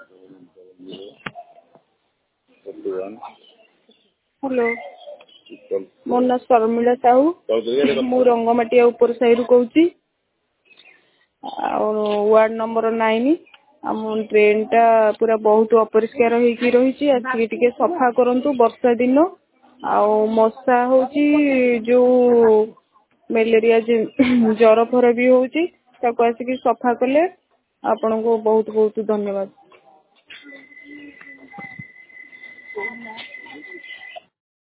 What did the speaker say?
Hello मो ना शर्मिला साहू मु रंगमाटिया ऊपर साइड कहूँ वार्ड नंबर 9 आम ट्रेन टा पूरा बहुत अपरिष्कार होगी रही आसिक सफा करंतु वर्षा दिन मशा होची जो मलेरिया जर फर भी होची ताको आसिक सफा कले आपन को बहुत बहुत धन्यवाद।